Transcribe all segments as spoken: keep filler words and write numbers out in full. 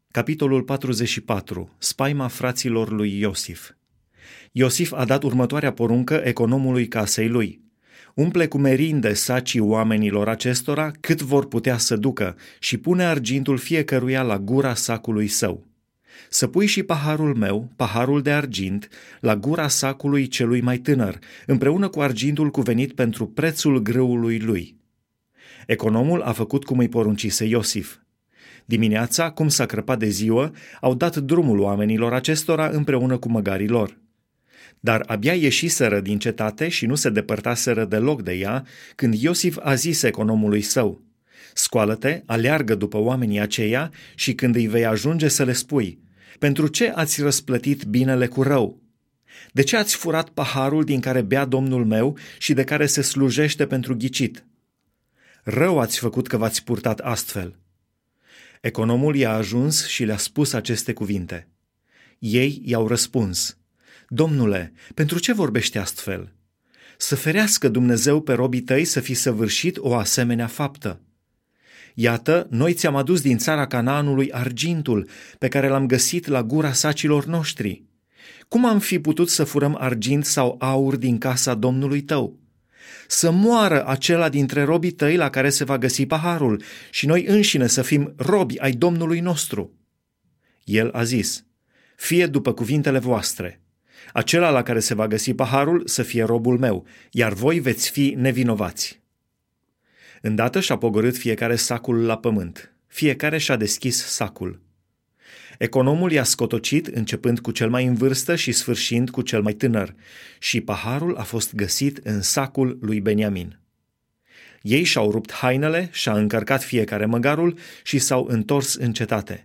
Capitolul patruzeci și patru. Spaima fraților lui Iosif. Iosif a dat următoarea poruncă economului casei lui. Umple cu merinde sacii oamenilor acestora cât vor putea să ducă și pune argintul fiecăruia la gura sacului său. Să pui și paharul meu, paharul de argint, la gura sacului celui mai tânăr, împreună cu argintul cuvenit pentru prețul grâului lui. Economul a făcut cum îi poruncise Iosif. Dimineața, cum s-a crăpat de ziua, au dat drumul oamenilor acestora împreună cu măgarii lor. Dar abia ieșiseră din cetate și nu se depărtaseră deloc de ea, când Iosif a zis economului său: „Scoală-te, aleargă după oamenii aceia și când îi vei ajunge să le spui: pentru ce ați răsplătit binele cu rău? De ce ați furat paharul din care bea Domnul meu și de care se slujește pentru ghicit? Rău ați făcut că v-ați purtat astfel.” Economul i-a ajuns și le-a spus aceste cuvinte. Ei i-au răspuns: „Domnule, pentru ce vorbești astfel? Să ferească Dumnezeu pe robii tăi să fi săvârșit o asemenea faptă. Iată, noi ți-am adus din țara Canaanului argintul pe care l-am găsit la gura sacilor noștri. Cum am fi putut să furăm argint sau aur din casa Domnului tău? Să moară acela dintre robii tăi la care se va găsi paharul și noi înșine să fim robi ai Domnului nostru.” El a zis: „Fie după cuvintele voastre. Acela la care se va găsi paharul să fie robul meu, iar voi veți fi nevinovați.” Îndată și-a pogorât fiecare sacul la pământ. Fiecare și-a deschis sacul. Economul i-a scotocit, începând cu cel mai în vârstă și sfârșind cu cel mai tânăr, și paharul a fost găsit în sacul lui Beniamin. Ei și-au rupt hainele, și-a încărcat fiecare măgarul și s-au întors în cetate.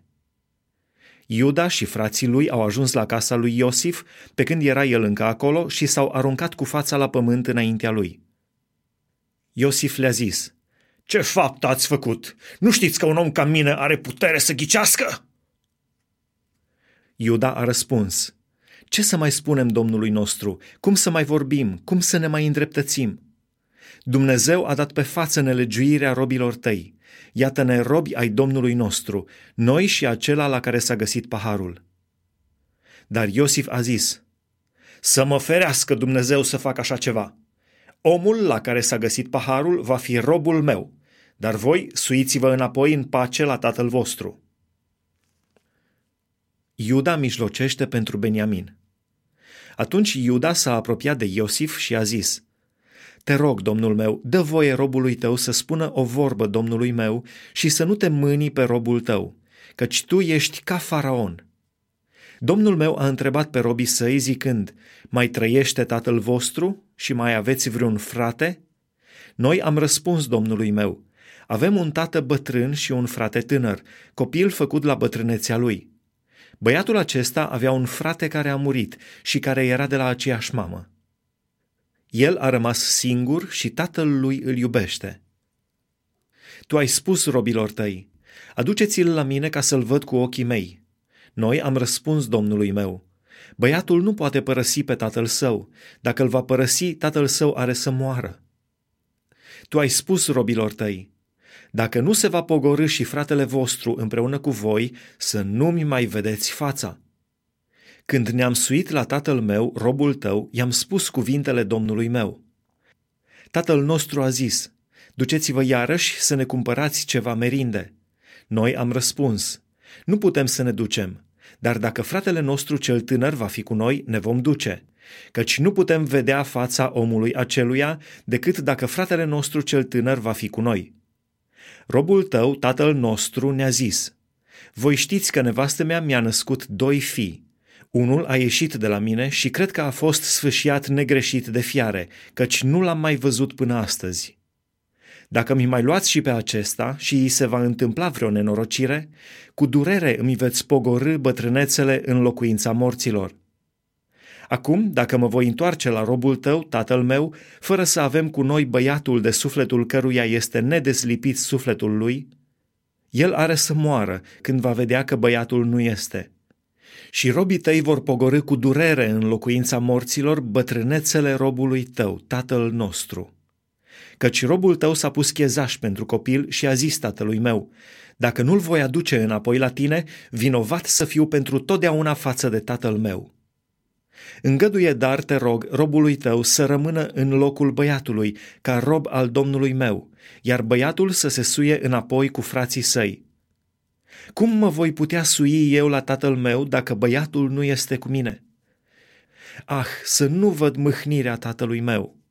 Iuda și frații lui au ajuns la casa lui Iosif, pe când era el încă acolo, și s-au aruncat cu fața la pământ înaintea lui. Iosif le-a zis: „Ce faptă ați făcut? Nu știți că un om ca mine are putere să ghicească?” Iuda a răspuns: „Ce să mai spunem Domnului nostru? Cum să mai vorbim? Cum să ne mai îndreptățim? Dumnezeu a dat pe față nelegiuirea robilor tăi. Iată-ne robi ai Domnului nostru, noi și acela la care s-a găsit paharul.” Dar Iosif a zis: „Să mă ferească Dumnezeu să fac așa ceva. Omul la care s-a găsit paharul va fi robul meu, dar voi suiți-vă înapoi în pace la tatăl vostru.” Iuda mijlocește pentru Beniamin. Atunci Iuda s-a apropiat de Iosif și a zis: „Te rog, domnul meu, dă voie robului tău să spună o vorbă domnului meu și să nu te mâni pe robul tău, căci tu ești ca faraon. Domnul meu a întrebat pe robii săi zicând: mai trăiește tatăl vostru și mai aveți vreun frate? Noi am răspuns domnului meu: avem un tată bătrân și un frate tânăr, copil făcut la bătrânețea lui. Băiatul acesta avea un frate care a murit și care era de la aceeași mamă. El a rămas singur și tatăl lui îl iubește. Tu ai spus robilor tăi: aduceți-l la mine ca să-l văd cu ochii mei. Noi am răspuns domnului meu: băiatul nu poate părăsi pe tatăl său. Dacă îl va părăsi, tatăl său are să moară. Tu ai spus robilor tăi: dacă nu se va pogorî și fratele vostru împreună cu voi, să nu-mi mai vedeți fața. Când ne-am suit la tatăl meu, robul tău, i-am spus cuvintele domnului meu. Tatăl nostru a zis: duceți-vă iarăși să ne cumpărați ceva merinde. Noi am răspuns: nu putem să ne ducem, dar dacă fratele nostru cel tânăr va fi cu noi, ne vom duce, căci nu putem vedea fața omului aceluia decât dacă fratele nostru cel tânăr va fi cu noi. Robul tău, tatăl nostru, ne-a zis: voi știți că nevastă mea mi-a născut doi fii. Unul a ieșit de la mine și cred că a fost sfâșiat negreșit de fiare, căci nu l-am mai văzut până astăzi. Dacă mi mai luați și pe acesta și îi se va întâmpla vreo nenorocire, cu durere îmi veți pogorî bătrânețele în locuința morților. Acum, dacă mă voi întoarce la robul tău, tatăl meu, fără să avem cu noi băiatul de sufletul căruia este nedeslipit sufletul lui, el are să moară când va vedea că băiatul nu este. Și robii tăi vor pogorî cu durere în locuința morților bătrânețele robului tău, tatăl nostru. Căci robul tău s-a pus chezaș pentru copil și a zis tatălui meu: Dacă nu-l voi aduce înapoi la tine, vinovat să fiu pentru totdeauna față de tatăl meu. Îngăduie dar, te rog, robului tău să rămână în locul băiatului, ca rob al domnului meu, iar băiatul să se suie înapoi cu frații săi. Cum mă voi putea sui eu la tatăl meu dacă băiatul nu este cu mine? Ah, să nu văd mâhnirea tatălui meu!